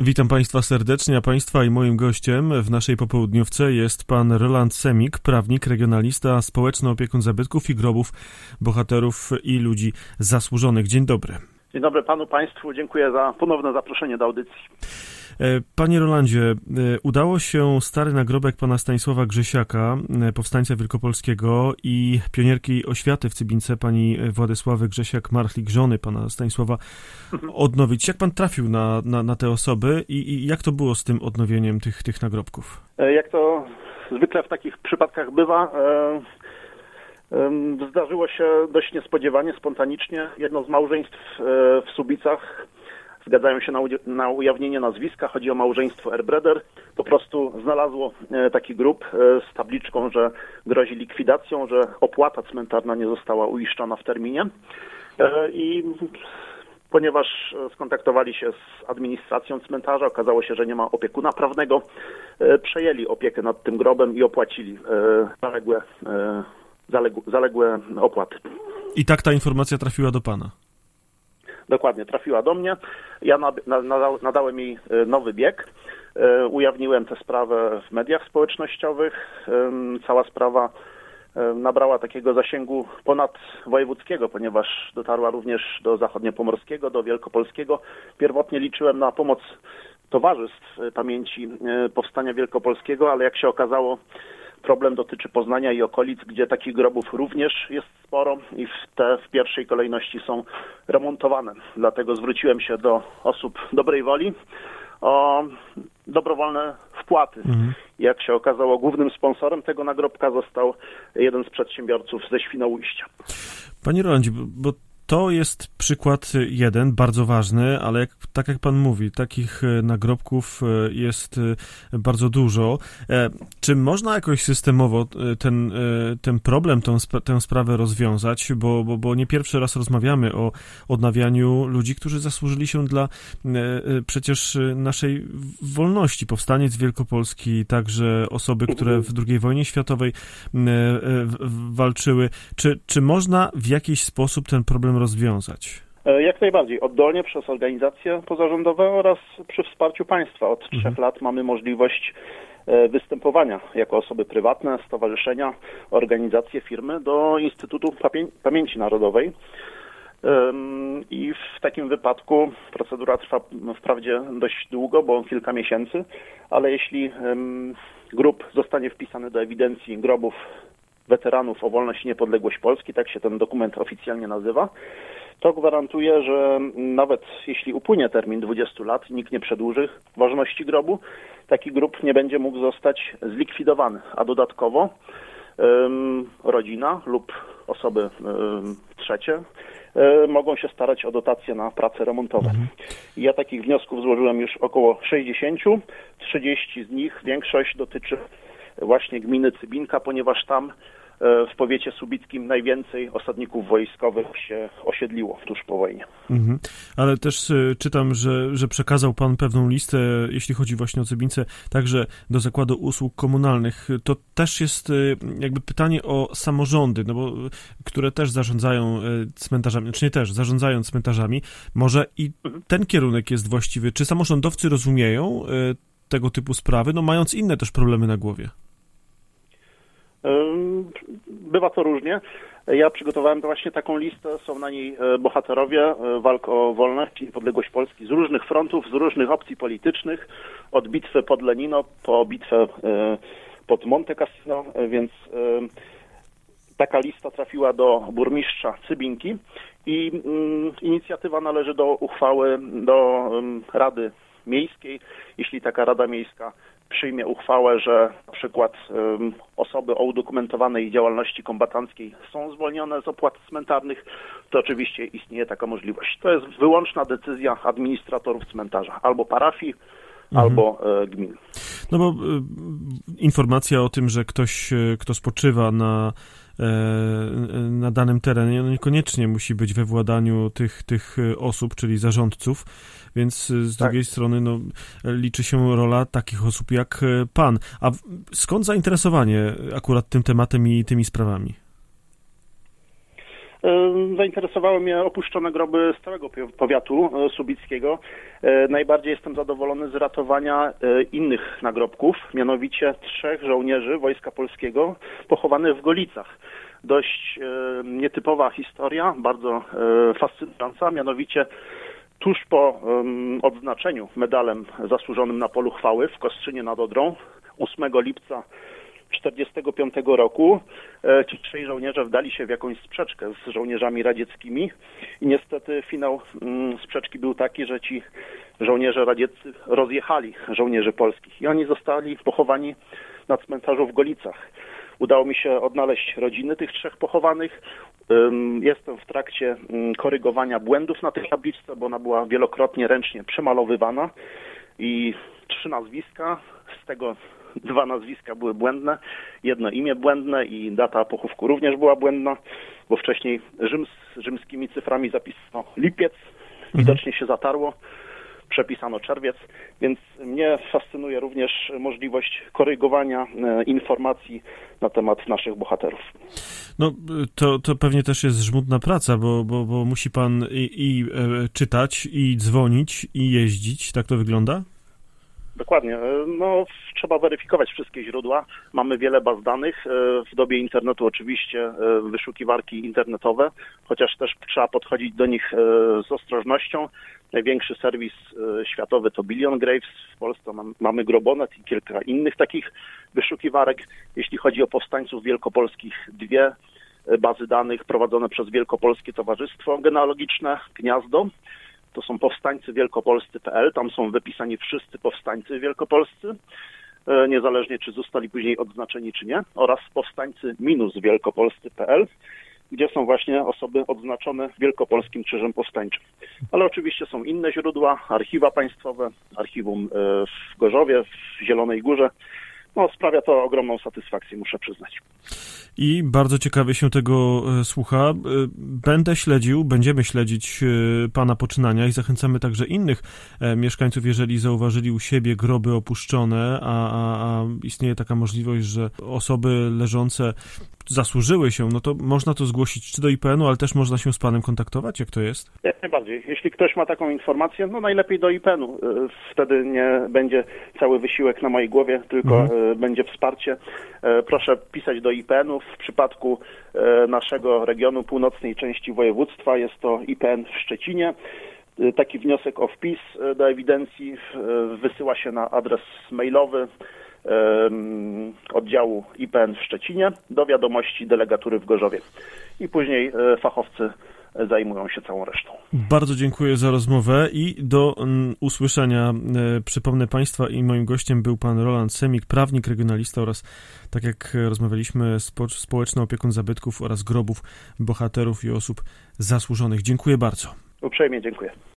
Witam Państwa serdecznie, a Państwa i moim gościem w naszej popołudniówce jest pan Roland Semik, prawnik, regionalista, społeczny opiekun zabytków i grobów bohaterów i ludzi zasłużonych. Dzień dobry. Dzień dobry panu, państwu. Dziękuję za ponowne zaproszenie do audycji. Panie Rolandzie, udało się stary nagrobek pana Stanisława Grzesiaka, powstańca wielkopolskiego i pionierki oświaty w Cybince, pani Władysławy Grzesiak-Marchlik, żony pana Stanisława, odnowić. Jak pan trafił na te osoby i jak to było z tym odnowieniem tych nagrobków? Jak to zwykle w takich przypadkach bywa, zdarzyło się dość niespodziewanie, spontanicznie. Jedno z małżeństw w Słubicach zgadzają się na ujawnienie nazwiska. Chodzi o małżeństwo Erbreder. Po prostu znalazło taki grób z tabliczką, że grozi likwidacją, że opłata cmentarna nie została uiszczona w terminie. I ponieważ skontaktowali się z administracją cmentarza, okazało się, że nie ma opiekuna prawnego, przejęli opiekę nad tym grobem i opłacili zaległe opłaty. I tak ta informacja trafiła do pana? Dokładnie, trafiła do mnie. Ja nadałem jej nowy bieg. Ujawniłem tę sprawę w mediach społecznościowych. Cała sprawa nabrała takiego zasięgu ponadwojewódzkiego, ponieważ dotarła również do zachodniopomorskiego, do wielkopolskiego. Pierwotnie liczyłem na pomoc towarzystw pamięci powstania wielkopolskiego, ale jak się okazało, problem dotyczy Poznania i okolic, gdzie takich grobów również jest sporo i te w pierwszej kolejności są remontowane. Dlatego zwróciłem się do osób dobrej woli o dobrowolne wpłaty. Jak się okazało, głównym sponsorem tego nagrobka został jeden z przedsiębiorców ze Świnoujścia. Panie Rolandzie, bo to jest przykład jeden, bardzo ważny, ale tak jak pan mówi, takich nagrobków jest bardzo dużo. Czy można jakoś systemowo ten problem, tę sprawę rozwiązać? Bo nie pierwszy raz rozmawiamy o odnawianiu ludzi, którzy zasłużyli się dla przecież naszej wolności. Powstaniec Wielkopolski, także osoby, które w II wojnie światowej walczyły. Czy można w jakiś sposób ten problem rozwiązać? Jak najbardziej. Oddolnie przez organizacje pozarządowe oraz przy wsparciu państwa. Od 3 lat mamy możliwość występowania jako osoby prywatne, stowarzyszenia, organizacje, firmy do Instytutu Pamięci Narodowej. I w takim wypadku procedura trwa wprawdzie dość długo, bo kilka miesięcy, ale jeśli grób zostanie wpisany do ewidencji grobów weteranów o wolność i niepodległość Polski, tak się ten dokument oficjalnie nazywa, to gwarantuje, że nawet jeśli upłynie termin 20 lat, nikt nie przedłuży ważności grobu, taki grób nie będzie mógł zostać zlikwidowany, a dodatkowo rodzina lub osoby trzecie mogą się starać o dotacje na prace remontowe. Ja takich wniosków złożyłem już około 60, 30 z nich, większość dotyczy właśnie gminy Cybinka, ponieważ tam w powiecie słubickim najwięcej osadników wojskowych się osiedliło tuż po wojnie. Ale też czytam, że przekazał pan pewną listę, jeśli chodzi właśnie o Cybince, także do Zakładu Usług Komunalnych. To też jest jakby pytanie o samorządy, no bo które też zarządzają cmentarzami, czy nie też, zarządzają cmentarzami. Może i ten kierunek jest właściwy. Czy samorządowcy rozumieją tego typu sprawy, no mając inne też problemy na głowie? Bywa to różnie. Ja przygotowałem właśnie taką listę. Są na niej bohaterowie walk o wolność i niepodległość Polski z różnych frontów, z różnych opcji politycznych, od bitwy pod Lenino po bitwę pod Monte Cassino, więc taka lista trafiła do burmistrza Cybinki i inicjatywa należy do uchwały do Rady Miejskiej. Jeśli taka Rada Miejska przyjmie uchwałę, że na przykład osoby o udokumentowanej działalności kombatanckiej są zwolnione z opłat cmentarnych, to oczywiście istnieje taka możliwość. To jest wyłączna decyzja administratorów cmentarza, albo parafii, albo gmin. No bo informacja o tym, że ktoś, kto spoczywa na danym terenie, no niekoniecznie musi być we władaniu tych osób, czyli zarządców, więc z drugiej strony no, liczy się rola takich osób jak pan. A skąd zainteresowanie akurat tym tematem i tymi sprawami? Zainteresowały mnie opuszczone groby z całego powiatu słubickiego. Najbardziej jestem zadowolony z ratowania innych nagrobków, mianowicie 3 żołnierzy Wojska Polskiego pochowanych w Golicach. Dość nietypowa historia, bardzo fascynująca, mianowicie tuż po odznaczeniu medalem zasłużonym na polu chwały w Kostrzynie nad Odrą 8 lipca 1945 roku ci 3 żołnierze wdali się w jakąś sprzeczkę z żołnierzami radzieckimi i niestety finał sprzeczki był taki, że ci żołnierze radzieccy rozjechali żołnierzy polskich i oni zostali pochowani na cmentarzu w Golicach. Udało mi się odnaleźć rodziny tych 3 pochowanych. Jestem w trakcie korygowania błędów na tej tabliczce, bo ona była wielokrotnie ręcznie przemalowywana i 3 nazwiska, z tego 2 nazwiska były błędne, 1 imię błędne i data pochówku również była błędna, bo wcześniej rzymskimi cyframi zapisano lipiec, widocznie się zatarło, przepisano czerwiec, więc mnie fascynuje również możliwość korygowania informacji na temat naszych bohaterów. No, to pewnie też jest żmudna praca, bo musi pan i czytać, i dzwonić, i jeździć. Tak to wygląda? Dokładnie. No, trzeba weryfikować wszystkie źródła. Mamy wiele baz danych. W dobie internetu oczywiście wyszukiwarki internetowe, chociaż też trzeba podchodzić do nich z ostrożnością. Największy serwis światowy to Billion Graves. W Polsce mamy Grobonet i kilka innych takich wyszukiwarek. Jeśli chodzi o powstańców wielkopolskich, 2 bazy danych prowadzone przez Wielkopolskie Towarzystwo Genealogiczne Gniazdo. To są powstańcy wielkopolscy.pl, tam są wypisani wszyscy powstańcy wielkopolscy, niezależnie czy zostali później odznaczeni czy nie, oraz powstańcy-wielkopolscy.pl, gdzie są właśnie osoby odznaczone Wielkopolskim Krzyżem Powstańczym. Ale oczywiście są inne źródła, archiwa państwowe, archiwum w Gorzowie, w Zielonej Górze. No, sprawia to ogromną satysfakcję, muszę przyznać. I bardzo ciekawie się tego słucha. Będziemy śledzić pana poczynania i zachęcamy także innych mieszkańców, jeżeli zauważyli u siebie groby opuszczone, a istnieje taka możliwość, że osoby leżące zasłużyły się, no to można to zgłosić czy do IPN-u, ale też można się z panem kontaktować? Jak to jest? Jak najbardziej. Jeśli ktoś ma taką informację, no najlepiej do IPN-u. Wtedy nie będzie cały wysiłek na mojej głowie, tylko będzie wsparcie. Proszę pisać do IPN-u. W przypadku naszego regionu, północnej części województwa, jest to IPN w Szczecinie. Taki wniosek o wpis do ewidencji wysyła się na adres mailowy oddziału IPN w Szczecinie do wiadomości delegatury w Gorzowie. I później fachowcy zajmują się całą resztą. Bardzo dziękuję za rozmowę i do usłyszenia. Przypomnę państwa, i moim gościem był pan Roland Semik, prawnik, regionalista oraz, tak jak rozmawialiśmy, społeczny opiekun zabytków oraz grobów bohaterów i osób zasłużonych. Dziękuję bardzo. Uprzejmie dziękuję.